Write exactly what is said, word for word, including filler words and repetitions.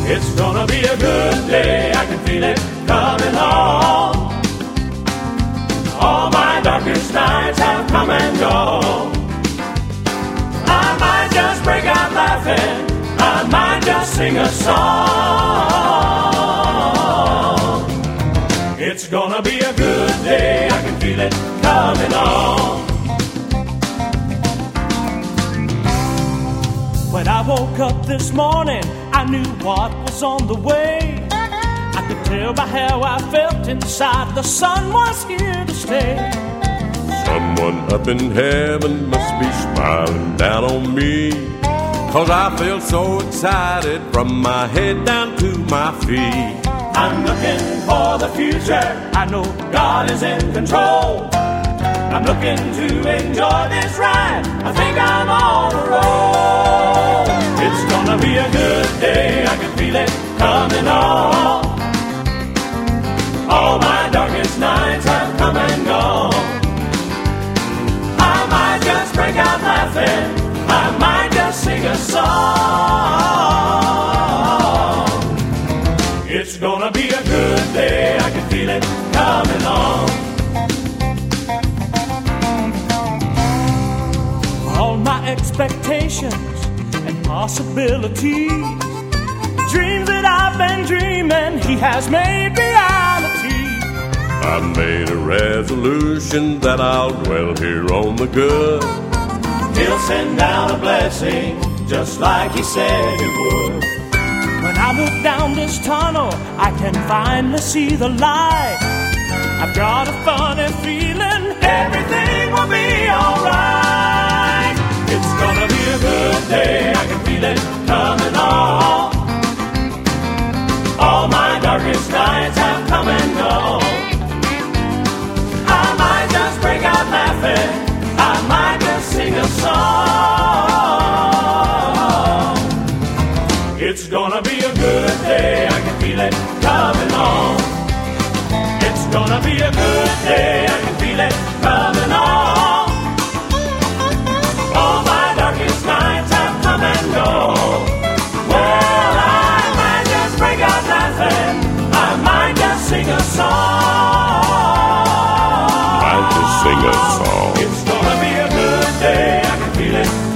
It's gonna be a good day, I can feel it coming on. All my darkest nights have come and gone. I might just break out laughing, I might just sing a song. It's gonna be a good day, I can feel it coming on. When I woke up this morning, I knew what was on the way. I could tell by how I felt inside, the sun was here to stay. Someone up in heaven must be smiling down on me, 'cause I feel so excited from my head down to my feet. I'm looking for the future, I know God is in control. I'm looking to enjoy this ride, I think I'm on a roll. It's gonna be a good day, I can feel it coming on. All my darkest nights have come and gone. I might just break out laughing, I might just sing a song. It's gonna be a good day, I can feel it coming on. All my expectations and possibilities, dreams that I've been dreaming, He has made reality. I made a resolution that I'll dwell here on the good. He'll send down a blessing just like He said He would. When I look down this tunnel, I can finally see the light. I've got a funny feeling everything will be alright. It's gonna be a good day, I can feel it coming on. All my darkest nights have come and gone. I might just break out laughing, I might just sing a song. It's gonna be a good day, I can feel it coming on. It's gonna be a good day, I can feel it coming on. All my darkest nights have come and gone. Well, I might just break out laughing, I might just sing a song. I just sing a song. It's gonna be a good day, I can feel it